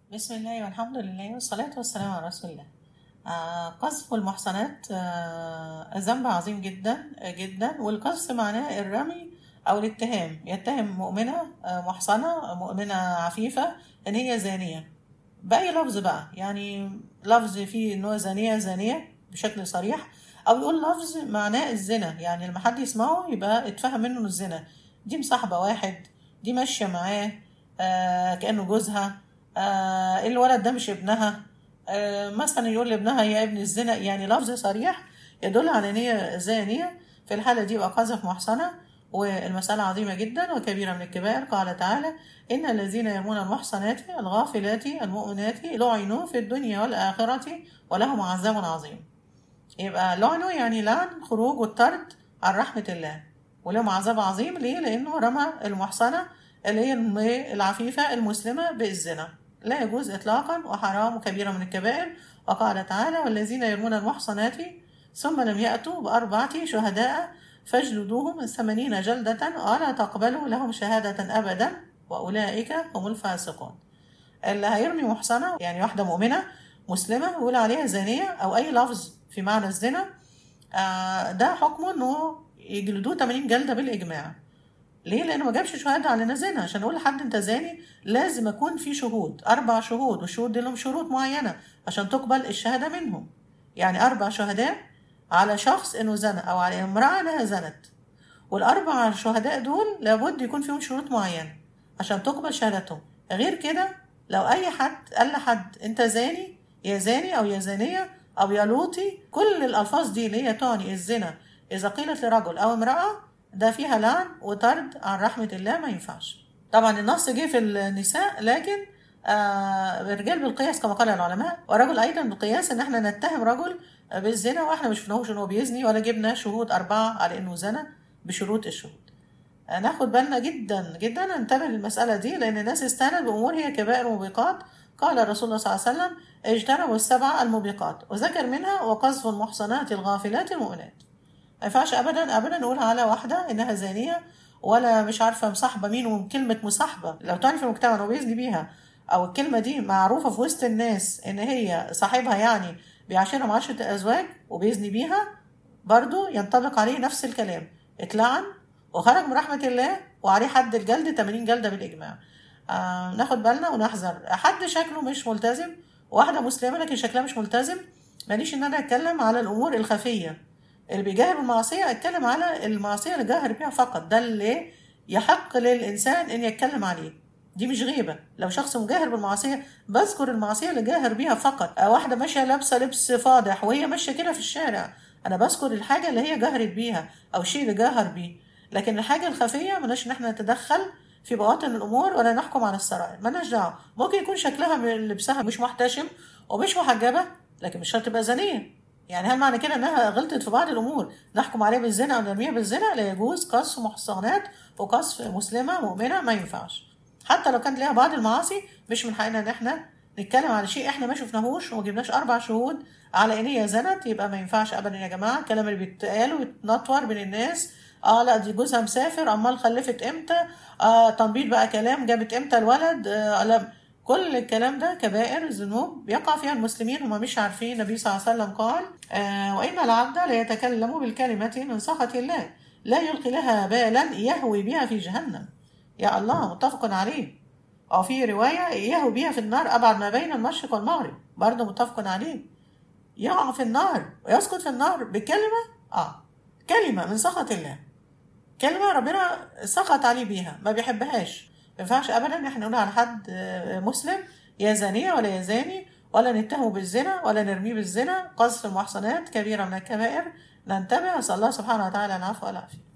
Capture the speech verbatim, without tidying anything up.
بسم الله والحمد لله والصلاة والسلام على رسول الله. آه قذف المحصنات آه ذنب عظيم جدا جدا، والقذف معناه الرمي أو الاتهام، يتهم مؤمنة آه محصنة مؤمنة عفيفة إن هي زانية بأي لفظ بقى، يعني لفظ فيه إن هو زانية زانية بشكل صريح، أو يقول لفظ معناه الزنا، يعني لما حد يسمعه يبقى اتفهم منه إنه الزنا. دي مصاحبة واحد، دي ماشية معاه آه كأنه جوزها، آه الولد ده مش ابنها، آه مثلا يقول لابنها يا ابن الزنا، يعني لفظ صريح يدل على ان هي زانية. في الحالة دي يبقى قذف محصنة، والمسألة عظيمة جدا وكبيرة من الكبائر. قال تعالى: إن الذين يرمون المحصنات الغافلات المؤمنات لعنوا في الدنيا والآخرة ولهم عذاب عظيم. يبقى لعنوا يعني لعن، خروج والطرد عن رحمة الله، ولهم عذاب عظيم. ليه؟ لأنه رمى المحصنة اللي هي العفيفة المسلمة بالزنا، لا يجوز إطلاقا وحرام وكبيرة من الكبائر. وقال تعالى: والذين يرمون المحصنات ثم لم يأتوا بأربعة شهداء فاجلدوهم ثمانين جلدة ولا تقبلوا لهم شهادة أبدا وأولئك هم الفاسقون. اللي هيرمي محصنة يعني واحدة مؤمنة مسلمة يقول عليها زانية أو أي لفظ في معنى الزنا، آه ده حكمه إنه يجلدوه ثمانين جلدة بالإجماع. ليه؟ لأنه ما جابش شهادة على إنه زنا. عشان أقول لحد أنت زاني لازم يكون في شهود، أربع شهود، والشهود دي لهم شروط معينة عشان تقبل الشهادة منهم. يعني أربع شهداء على شخص إنه زنا أو على امرأة إنها زنت، والأربع شهداء دول لابد يكون فيهم شروط معينة عشان تقبل شهادتهم. غير كده لو أي حد قال لحد أنت زاني، يا زاني أو يا زانية أو يا لوطي، كل الألفاظ دي اللي هي تعني الزنا إذا قيلت لرجل أو امرأة ده فيها لعن وطرد عن رحمة الله، ما ينفعش. طبعا النص جه في النساء، لكن آه الرجال بالقياس كما قال العلماء، والرجل أيضا بالقياس، إن احنا نتهم رجل بالزنا واحنا مش شفناهوش إنه بيزني ولا جبنا شهود أربعة على إنه زنا بشروط الشهود. ناخد بالنا جدا جدا، ننتبه للمسألة دي، لأن الناس استهانت بأمور هي كبائر وموبقات. قال الرسول صلى الله عليه وسلم: اجتنبوا السبع الموبقات، وذكر منها وقذف المحصنات الغافلات المؤمنات. ما ينفعش أبدا أبدا نقول على واحدة إنها زانية، ولا مش عارفة مصاحبة مين. وكلمة مصاحبة لو تعني في المجتمع إنه بيزني بيها، أو الكلمة دي معروفة في وسط الناس إن هي صاحبها، يعني بيعاشرها معاشرة الأزواج وبيزني بيها، برضو ينطبق عليه نفس الكلام، اتلعن وخرج من رحمة الله وعليه حد الجلد ثمانين جلدة بالإجماع. آه ناخد بالنا ونحذر. حد شكله مش ملتزم، واحدة مسلمة لكن شكلها مش ملتزم، ماليش إن أنا أتكلم على الأمور الخفية. اللي بيجاهر بالمعصية أتكلم على المعصية اللي جاهر بيها فقط، ده اللي يحق للإنسان إن يتكلم عليه. دي مش غيبة. لو شخص مجاهر بالمعصية بذكر المعصية اللي جاهر بيها فقط. آه واحدة ماشية لابسة لبس فاضح وهي ماشية كده في الشارع، أنا بذكر الحاجة اللي هي جاهرت بيها أو الشيء اللي جاهر بيه. لكن الحاجة الخفية ملناش إن احنا نتدخل في بواطن الأمور ولا نحكم على السرائر، ملناش دعوة. ممكن يكون شكلها من لبسها مش محتشم ومش محجبة، لكن مش شرط تبقى زانية. يعني هل معنى كده انها غلطت في بعض الامور نحكم عليها بالزنا او نرميها بالزنا؟ لا يجوز قذف محصنات وقذف مسلمه مؤمنه، ما ينفعش. حتى لو كانت ليها بعض المعاصي مش من حقنا ان احنا نتكلم على شيء احنا ما شفناهوش وما جبناش اربع شهود على ان هي زنت. يبقى ما ينفعش ابدا يا جماعه. الكلام اللي بيتقال ويتنطور بين الناس، اه لا دي جوزها مسافر، امال خلفت امتى، اه تنبيط بقى كلام، جابت امتى الولد، آه لا، كل الكلام ده كبائر ذنوب بيقع فيها المسلمين هم مش عارفين. النبي صلى الله عليه وسلم قال: آه وإن العبد لا يتكلم بالكلمة من سخط الله لا يلقي لها بالا يهوي بها في جهنم. يا الله، متفق عليه. أو في رواية: يهوي بها في النار أبعد ما بين المشرق والمغرب، برضه متفق عليه. يقع في النار ويسقط في النار بكلمة، آه كلمة من سخط الله، كلمة ربنا سخط عليه بيها ما بيحبهاش. ما ينفعش ابدا ان احنا نقول على حد مسلم يا زانية ولا يا زاني، ولا نتهمه بالزنا ولا نرميه بالزنا. قذف المحصنات كبيرة من الكبائر. ننتبه. اسال الله سبحانه وتعالى العفو والعافية.